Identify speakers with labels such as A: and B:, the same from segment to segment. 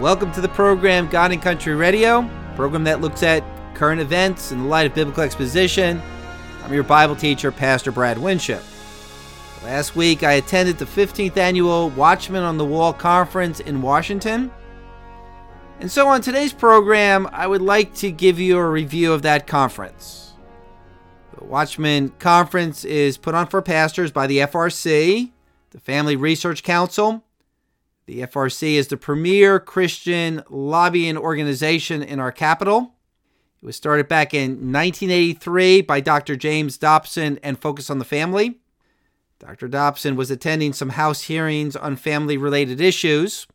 A: Welcome to the program God and Country Radio, a program that looks at current events in the light of biblical exposition. I'm your Bible teacher, Pastor Brad Winship. Last week, I attended the 15th Annual Watchmen on the Wall Conference in Washington. And so on today's program, I would like to give you a review of that conference. The Watchmen Conference is put on for pastors by the FRC, the Family Research Council. The FRC is the premier Christian lobbying organization in our capital. It was started back in 1983 by Dr. James Dobson and focused on the family. Dr. Dobson was attending some House hearings on family-related issues,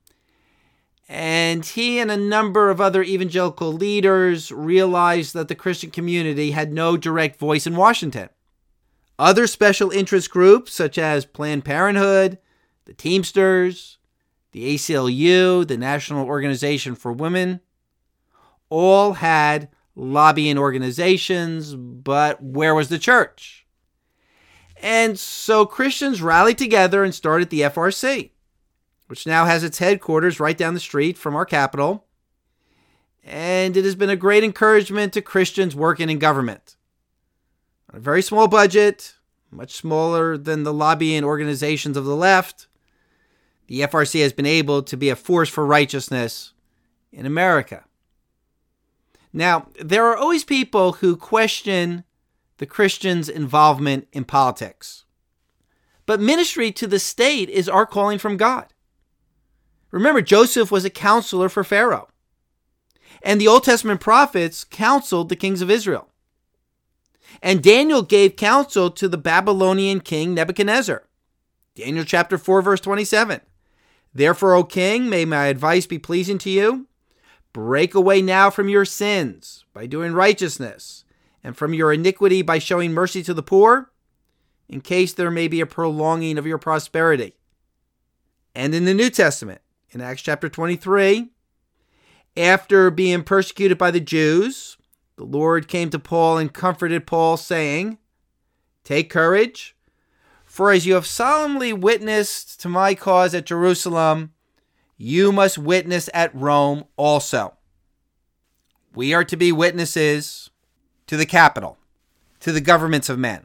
A: and he and a number of other evangelical leaders realized that the Christian community had no direct voice in Washington. Other special interest groups, such as Planned Parenthood, the Teamsters, the ACLU, the National Organization for Women, all had lobbying organizations, but where was the church? And so Christians rallied together and started the FRC, which now has its headquarters right down the street from our capital. And it has been a great encouragement to Christians working in government. On a very small budget, much smaller than the lobbying organizations of the left, the FRC has been able to be a force for righteousness in America. Now, there are always people who question the Christians' involvement in politics. But ministry to the state is our calling from God. Remember, Joseph was a counselor for Pharaoh. And the Old Testament prophets counseled the kings of Israel. And Daniel gave counsel to the Babylonian king Nebuchadnezzar. Daniel chapter 4, verse 27. Therefore, O king, may my advice be pleasing to you. Break away now from your sins by doing righteousness, and from your iniquity by showing mercy to the poor, in case there may be a prolonging of your prosperity. And in the New Testament, in Acts chapter 23, after being persecuted by the Jews, the Lord came to Paul and comforted Paul, saying, "Take courage, for as you have solemnly witnessed to my cause at Jerusalem, you must witness at Rome also." We are to be witnesses to the capital, to the governments of men.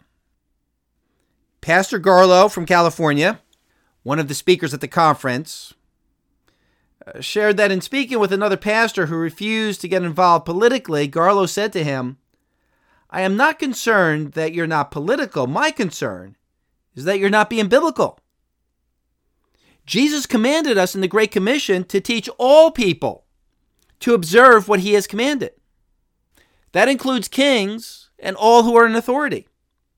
A: Pastor Garlow from California, one of the speakers at the conference, shared that in speaking with another pastor who refused to get involved politically, Garlow said to him, "I am not concerned that you're not political. My concern is that you're not being biblical. Jesus commanded us in the Great Commission to teach all people to observe what he has commanded. That includes kings and all who are in authority."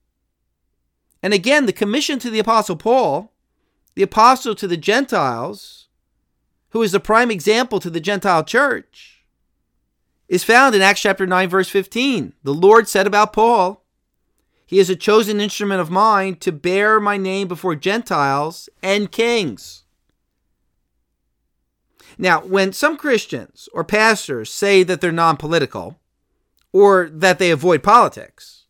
A: And again, the commission to the Apostle Paul, the apostle to the Gentiles, who is the prime example to the Gentile church, is found in Acts chapter 9, verse 15. The Lord said about Paul, "He is a chosen instrument of mine to bear my name before Gentiles and kings." Now, when some Christians or pastors say that they're non-political or that they avoid politics,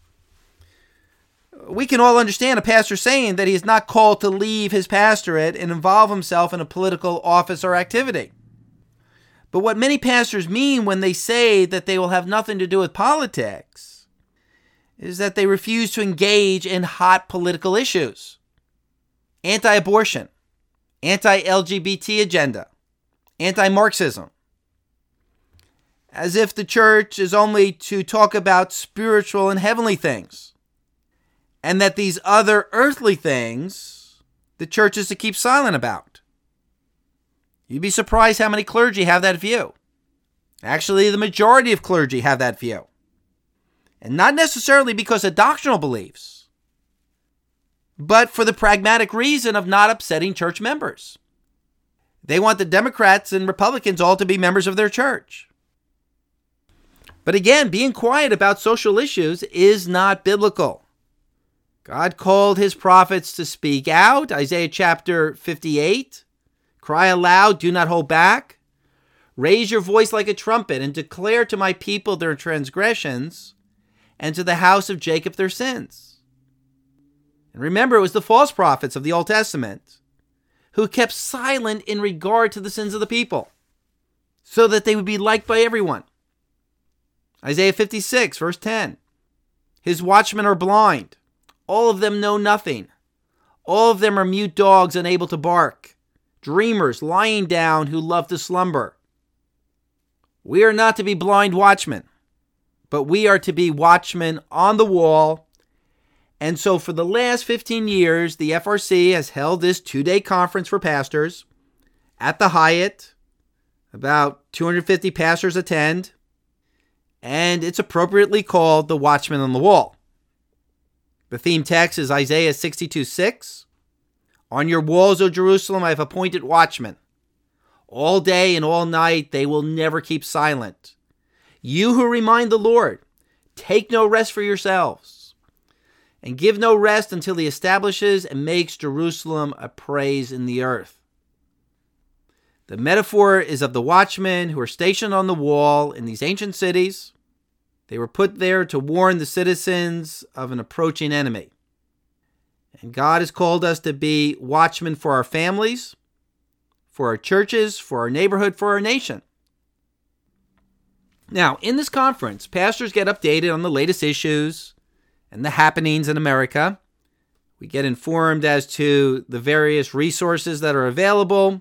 A: we can all understand a pastor saying that he is not called to leave his pastorate and involve himself in a political office or activity. But what many pastors mean when they say that they will have nothing to do with politics is that they refuse to engage in hot political issues. Anti-abortion, anti-LGBT agenda, anti-Marxism. As if the church is only to talk about spiritual and heavenly things, and that these other earthly things the church is to keep silent about. You'd be surprised how many clergy have that view. Actually, the majority of clergy have that view. And not necessarily because of doctrinal beliefs, but for the pragmatic reason of not upsetting church members. They want the Democrats and Republicans all to be members of their church. But again, being quiet about social issues is not biblical. God called his prophets to speak out. Isaiah chapter 58. Cry aloud, do not hold back. Raise your voice like a trumpet and declare to my people their transgressions and to the house of Jacob their sins. And remember, it was the false prophets of the Old Testament who kept silent in regard to the sins of the people. so that they would be liked by everyone. Isaiah 56, verse 10. His watchmen are blind. All of them know nothing. All of them are mute dogs unable to bark. Dreamers lying down who love to slumber. We are not to be blind watchmen, but we are to be watchmen on the wall. And so for the last 15 years, the FRC has held this 2-day conference for pastors at the Hyatt. About 250 pastors attend, and it's appropriately called the Watchman on the Wall. The theme text is Isaiah 62:6. On your walls, O Jerusalem, I have appointed watchmen. All day and all night they will never keep silent. You who remind the Lord, take no rest for yourselves, and give no rest until he establishes and makes Jerusalem a praise in the earth. The metaphor is of the watchmen who are stationed on the wall in these ancient cities. They were put there to warn the citizens of an approaching enemy. And God has called us to be watchmen for our families, for our churches, for our neighborhood, for our nation. Now, in this conference, pastors get updated on the latest issues and the happenings in America. We get informed as to the various resources that are available.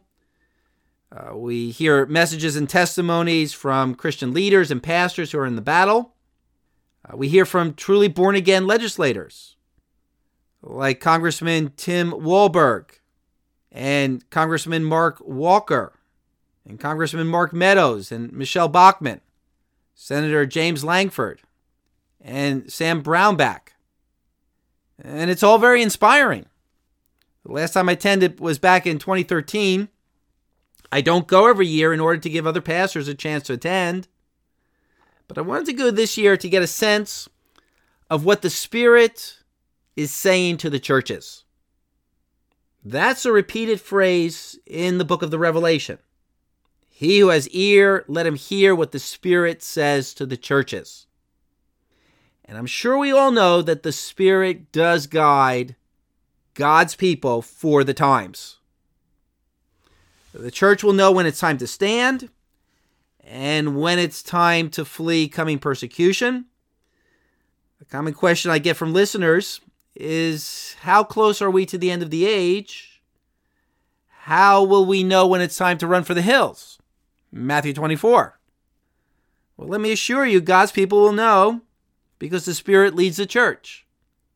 A: We hear messages and testimonies from Christian leaders and pastors who are in the battle. We hear from truly born-again legislators like Congressman Tim Walberg and Congressman Mark Walker and Congressman Mark Meadows and Michelle Bachmann, Senator James Langford and Sam Brownback. And it's all very inspiring. The last time I attended was back in 2013. I don't go every year in order to give other pastors a chance to attend. But I wanted to go this year to get a sense of what the Spirit is saying to the churches. That's a repeated phrase in the book of the Revelation. He who has ear, let him hear what the Spirit says to the churches. And I'm sure we all know that the Spirit does guide God's people for the times. The church will know when it's time to stand and when it's time to flee coming persecution. A common question I get from listeners is, how close are we to the end of the age? How will we know when it's time to run for the hills? Matthew 24. Well, let me assure you, God's people will know because the Spirit leads the church.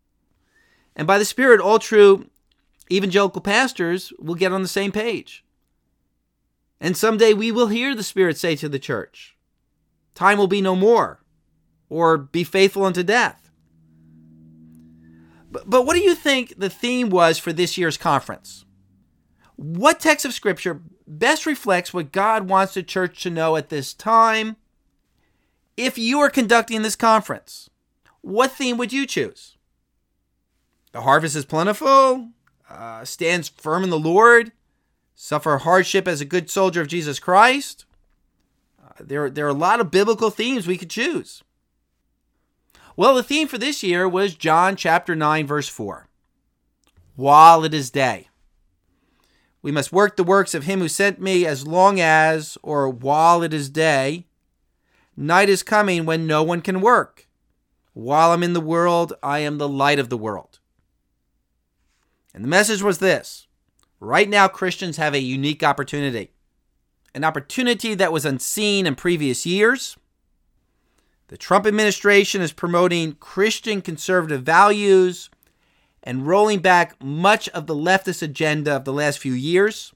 A: And by the Spirit, all true evangelical pastors will get on the same page. And someday we will hear the Spirit say to the church, time will be no more, or be faithful unto death. But what do you think the theme was for this year's conference? What text of Scripture best reflects what God wants the church to know at this time? If you are conducting this conference, what theme would you choose? The harvest is plentiful, stands firm in the Lord, suffer hardship as a good soldier of Jesus Christ. There are a lot of biblical themes we could choose. Well, the theme for this year was John chapter 9, verse 4. While it is day. We must work the works of him who sent me as long as, or while it is day. Night is coming when no one can work. While I'm in the world, I am the light of the world. And the message was this. Right now, Christians have a unique opportunity. An opportunity that was unseen in previous years. The Trump administration is promoting Christian conservative values and rolling back much of the leftist agenda of the last few years.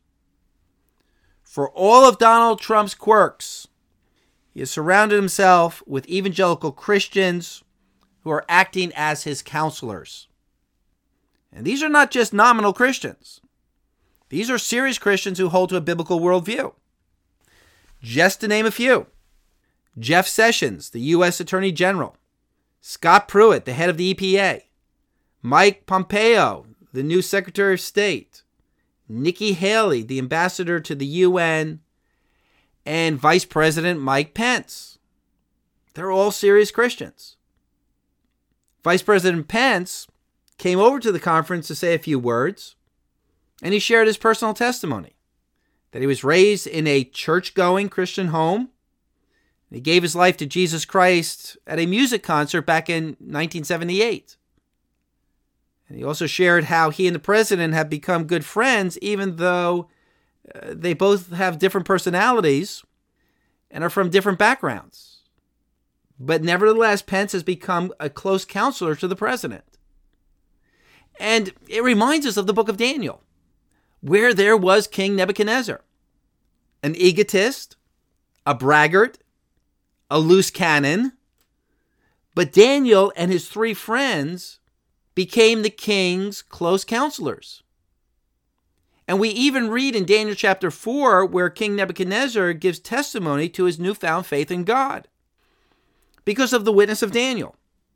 A: For all of Donald Trump's quirks, he has surrounded himself with evangelical Christians who are acting as his counselors. And these are not just nominal Christians. These are serious Christians who hold to a biblical worldview. Just to name a few. Jeff Sessions, the U.S. Attorney General. Scott Pruitt, the head of the EPA. Mike Pompeo, the new Secretary of State. Nikki Haley, the ambassador to the UN. And Vice President Mike Pence. They're all serious Christians. Vice President Pence came over to the conference to say a few words. And he shared his personal testimony. that he was raised in a church-going Christian home. He gave his life to Jesus Christ at a music concert back in 1978. And he also shared how he and the president have become good friends, even though they both have different personalities and are from different backgrounds. But nevertheless, Pence has become a close counselor to the president. And it reminds us of the book of Daniel, where there was King Nebuchadnezzar, an egotist, a braggart, a loose cannon. But Daniel and his 3 friends became the king's close counselors. And we even read in Daniel chapter 4 where King Nebuchadnezzar gives testimony to his newfound faith in God because of the witness of Daniel.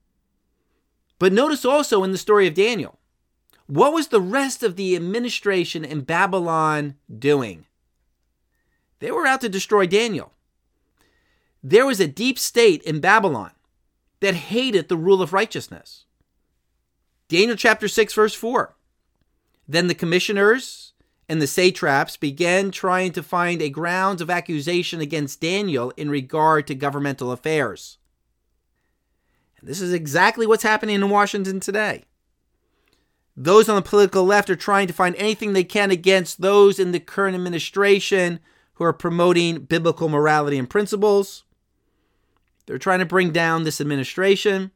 A: But notice also in the story of Daniel, what was the rest of the administration in Babylon doing? They were out to destroy Daniel. There was a deep state in Babylon that hated the rule of righteousness. Daniel chapter 6, verse 4. Then the commissioners and the satraps began trying to find a ground of accusation against Daniel in regard to governmental affairs. And this is exactly what's happening in Washington today. Those on the political left are trying to find anything they can against those in the current administration who are promoting biblical morality and principles. They're trying to bring down this administration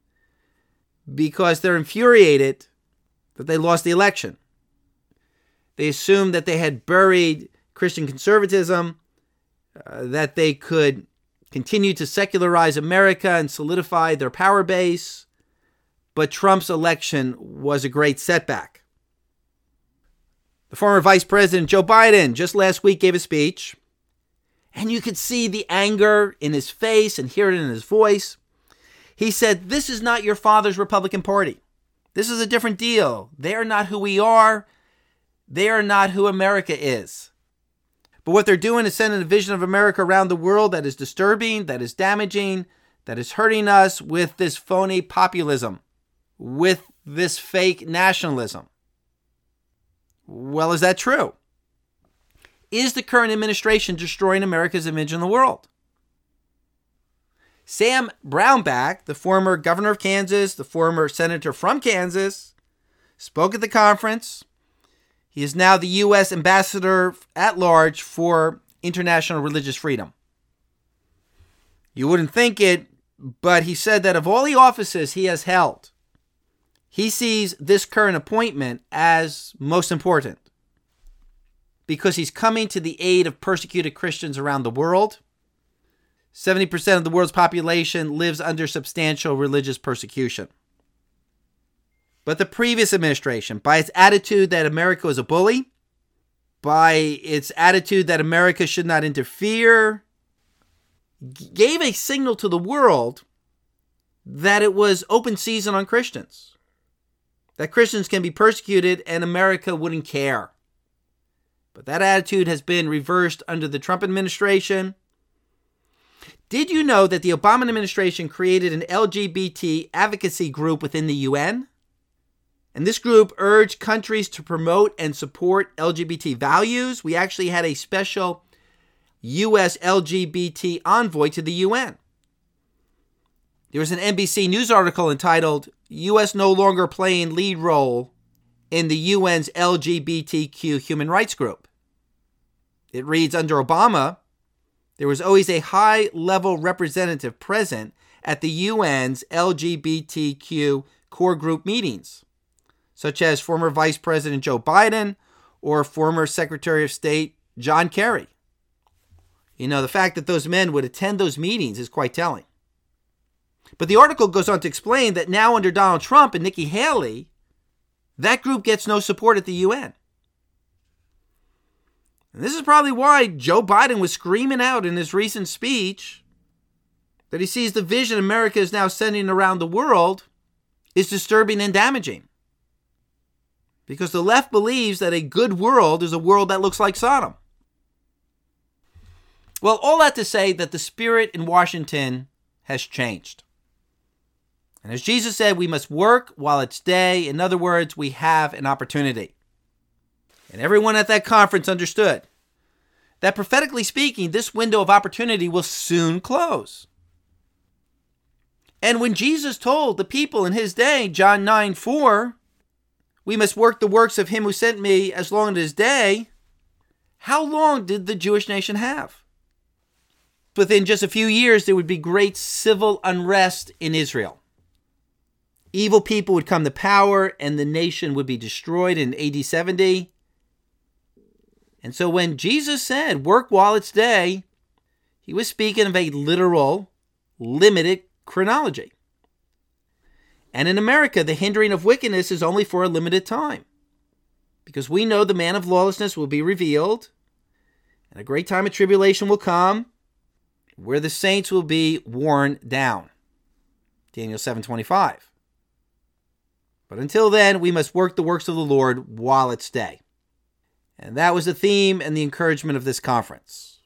A: because they're infuriated that they lost the election. They assumed that they had buried Christian conservatism, that they could continue to secularize America and solidify their power base. But Trump's election was a great setback. The former Vice President Joe Biden just last week gave a speech, and you could see the anger in his face and hear it in his voice. He said, "This is not your father's Republican Party. This is a different deal. They are not who we are. They are not who America is. But what they're doing is sending a vision of America around the world that is disturbing, that is damaging, that is hurting us with this phony populism, with this fake nationalism." Well, is that true? Is the current administration destroying America's image in the world? Sam Brownback, the former governor of Kansas, the former senator from Kansas, spoke at the conference. He is now the U.S. ambassador at large for international religious freedom. You wouldn't think it, but he said that of all the offices he has held, he sees this current appointment as most important because he's coming to the aid of persecuted Christians around the world. 70% of the world's population lives under substantial religious persecution. But the previous administration, by its attitude that America was a bully, by its attitude that America should not interfere, gave a signal to the world that it was open season on Christians, that Christians can be persecuted and America wouldn't care. But that attitude has been reversed under the Trump administration. Did you know that the Obama administration created an LGBT advocacy group within the UN? And this group urged countries to promote and support LGBT values. We actually had a special U.S. LGBT envoy to the UN. There was an NBC News article entitled, "U.S. No Longer Playing Lead Role in the UN's LGBTQ Human Rights Group." It reads, under Obama, there was always a high-level representative present at the UN's LGBTQ core group meetings, such as former Vice President Joe Biden or former Secretary of State John Kerry. You know, the fact that those men would attend those meetings is quite telling. But the article goes on to explain that now under Donald Trump and Nikki Haley, that group gets no support at the UN. And this is probably why Joe Biden was screaming out in his recent speech that he sees the vision America is now sending around the world is disturbing and damaging. Because the left believes that a good world is a world that looks like Sodom. Well, all that to say that the spirit in Washington has changed. And as Jesus said, we must work while it's day. In other words, we have an opportunity. And everyone at that conference understood that prophetically speaking, this window of opportunity will soon close. And when Jesus told the people in his day, John 9:4, we must work the works of him who sent me as long as his day, how long did the Jewish nation have? Within just a few years, there would be great civil unrest in Israel. Evil people would come to power and the nation would be destroyed in AD 70. And so when Jesus said, work while it's day, he was speaking of a literal, limited chronology. And in America, the hindering of wickedness is only for a limited time, because we know the man of lawlessness will be revealed, and a great time of tribulation will come, where the saints will be worn down. Daniel 7:25. But until then, we must work the works of the Lord while it's day. And that was the theme and the encouragement of this conference.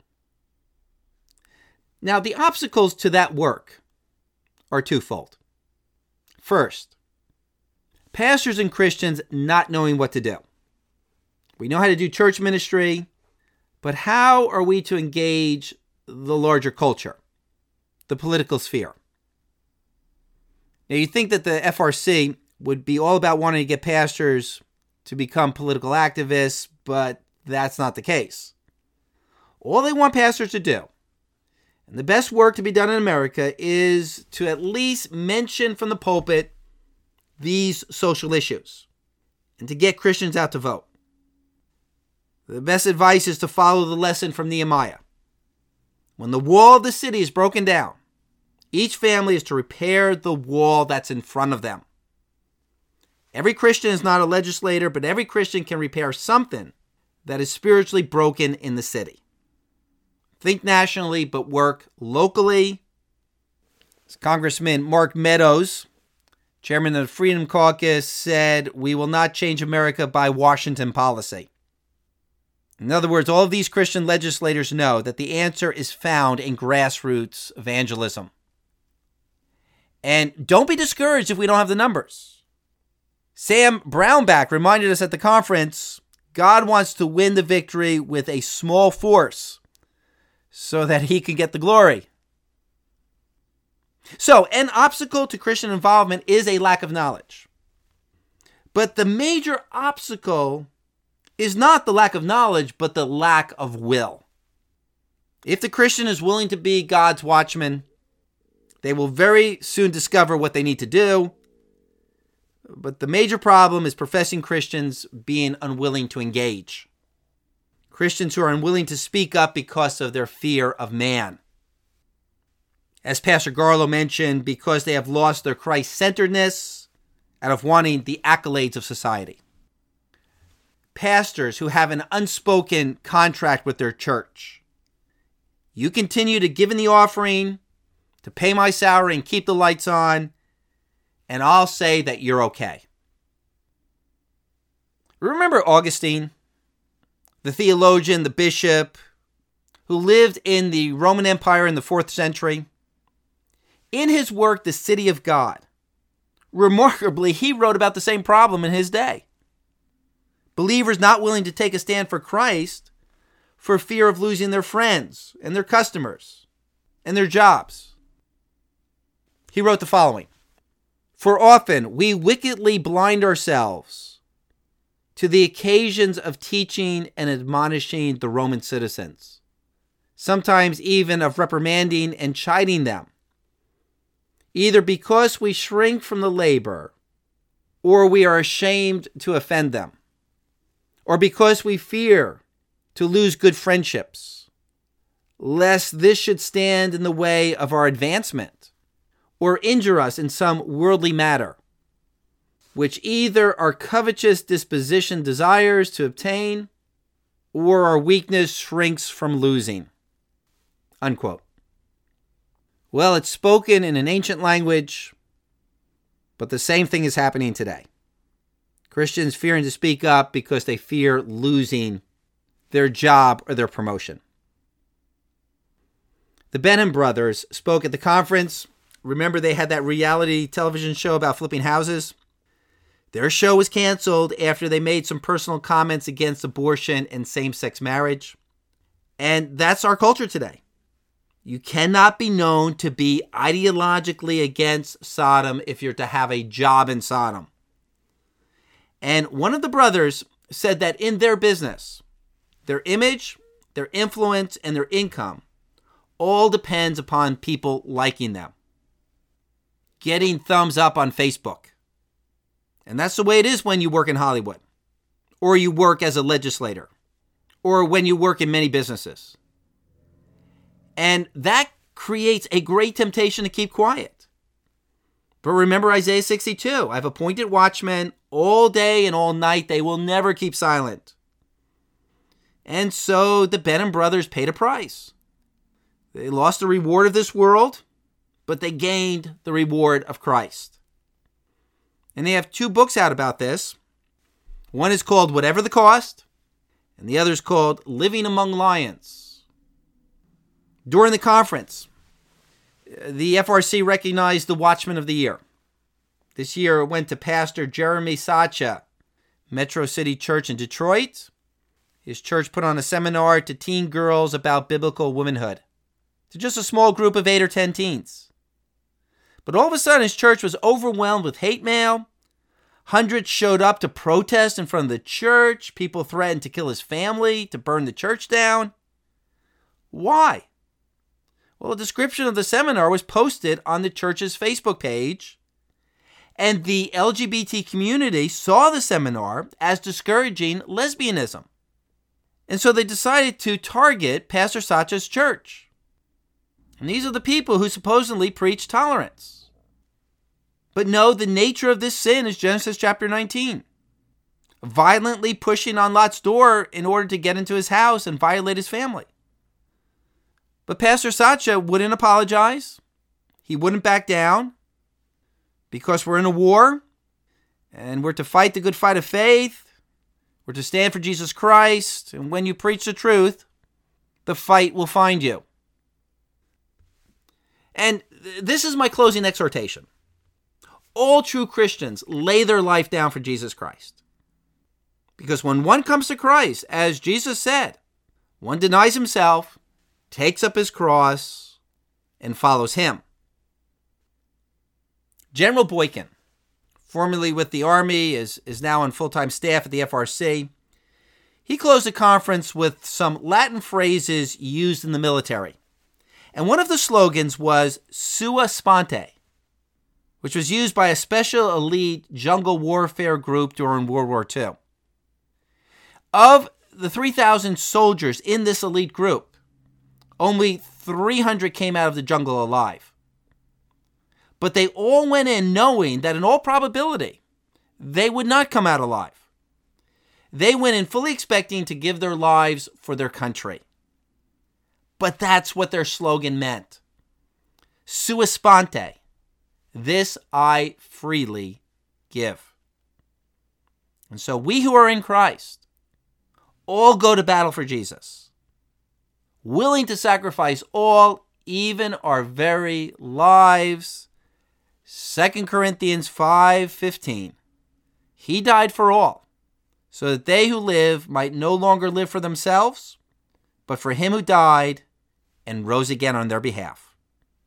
A: Now, the obstacles to that work are twofold. First, pastors and Christians not knowing what to do. We know how to do church ministry, but how are we to engage the larger culture, the political sphere? Now, you think that the FRC would be all about wanting to get pastors to become political activists, but that's not the case. All they want pastors to do, and the best work to be done in America, is to at least mention from the pulpit these social issues and to get Christians out to vote. The best advice is to follow the lesson from Nehemiah. When the wall of the city is broken down, each family is to repair the wall that's in front of them. Every Christian is not a legislator, but every Christian can repair something that is spiritually broken in the city. Think nationally, but work locally. Congressman Mark Meadows, chairman of the Freedom Caucus, said, "We will not change America by Washington policy." In other words, all of these Christian legislators know that the answer is found in grassroots evangelism. And don't be discouraged if we don't have the numbers. Sam Brownback reminded us at the conference, God wants to win the victory with a small force so that he can get the glory. So, an obstacle to Christian involvement is a lack of knowledge. But the major obstacle is not the lack of knowledge, but the lack of will. If the Christian is willing to be God's watchman, they will very soon discover what they need to do. But the major problem is professing Christians being unwilling to engage. Christians who are unwilling to speak up because of their fear of man. As Pastor Garlow mentioned, because they have lost their Christ-centeredness out of wanting the accolades of society. Pastors who have an unspoken contract with their church. You continue to give in the offering, to pay my salary and keep the lights on, and I'll say that you're okay. Remember Augustine, the theologian, the bishop, who lived in the Roman Empire in the 4th century? In his work, The City of God, remarkably, he wrote about the same problem in his day. Believers not willing to take a stand for Christ for fear of losing their friends and their customers and their jobs. He wrote the following: "For often we wickedly blind ourselves to the occasions of teaching and admonishing the Roman citizens, sometimes even of reprimanding and chiding them, either because we shrink from the labor, or we are ashamed to offend them, or because we fear to lose good friendships, lest this should stand in the way of our advancement, or injure us in some worldly matter, which either our covetous disposition desires to obtain, or our weakness shrinks from losing." Unquote. Well, it's spoken in an ancient language, but the same thing is happening today. Christians fearing to speak up because they fear losing their job or their promotion. The Benham brothers spoke at the conference. Remember, they had that reality television show about flipping houses? Their show was canceled after they made some personal comments against abortion and same-sex marriage. And that's our culture today. You cannot be known to be ideologically against Sodom if you're to have a job in Sodom. And one of the brothers said that in their business, their image, their influence, and their income all depends upon people liking them, getting thumbs up on Facebook. And that's the way it is when you work in Hollywood, or you work as a legislator, or when you work in many businesses. And that creates a great temptation to keep quiet. But remember Isaiah 62, I've appointed watchmen all day and all night. They will never keep silent. And so the Benham brothers paid a price. They lost the reward of this world, but they gained the reward of Christ. And they have 2 books out about this. One is called Whatever the Cost, and the other is called Living Among Lions. During the conference, the FRC recognized the Watchman of the Year. This year it went to Pastor Jeremy Sacha, Metro City Church in Detroit. His church put on a seminar to teen girls about biblical womanhood, to just a small group of 8 or 10 teens. But all of a sudden his church was overwhelmed with hate mail. Hundreds showed up to protest in front of the church. People threatened to kill his family, to burn the church down. Why? Well, a description of the seminar was posted on the church's Facebook page, and the LGBT community saw the seminar as discouraging lesbianism. And so they decided to target Pastor Sacha's church. And these are the people who supposedly preach tolerance. But no, the nature of this sin is Genesis chapter 19. Violently pushing on Lot's door in order to get into his house and violate his family. But Pastor Sacha wouldn't apologize. He wouldn't back down. Because we're in a war. And we're to fight the good fight of faith. We're to stand for Jesus Christ. And when you preach the truth, the fight will find you. And this is my closing exhortation. All true Christians lay their life down for Jesus Christ. Because when one comes to Christ, as Jesus said, one denies himself, takes up his cross, and follows him. General Boykin, formerly with the Army, is now on full-time staff at the FRC. He closed the conference with some Latin phrases used in the military. And one of the slogans was Sua Sponte, which was used by a special elite jungle warfare group during World War II. Of the 3,000 soldiers in this elite group, only 300 came out of the jungle alive. But they all went in knowing that in all probability, they would not come out alive. They went in fully expecting to give their lives for their country. But that's what their slogan meant. Sua Sponte. This I freely give. And so we who are in Christ all go to battle for Jesus, willing to sacrifice all, even our very lives. 2 Corinthians 5:15. He died for all, so that they who live might no longer live for themselves, but for him who died and rose again on their behalf.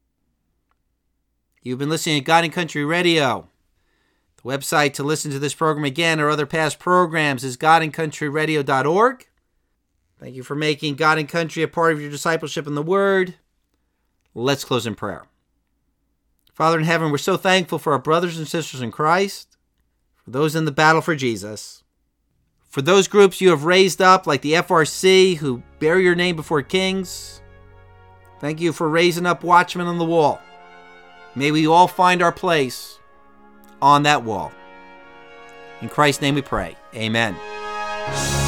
A: You've been listening to God and Country Radio. The website to listen to this program again or other past programs is godandcountryradio.org. Thank you for making God and Country a part of your discipleship in the Word. Let's close in prayer. Father in heaven, we're so thankful for our brothers and sisters in Christ, for those in the battle for Jesus, for those groups you have raised up like the FRC who bear your name before kings. Thank you for raising up watchmen on the wall. May we all find our place on that wall. In Christ's name we pray. Amen.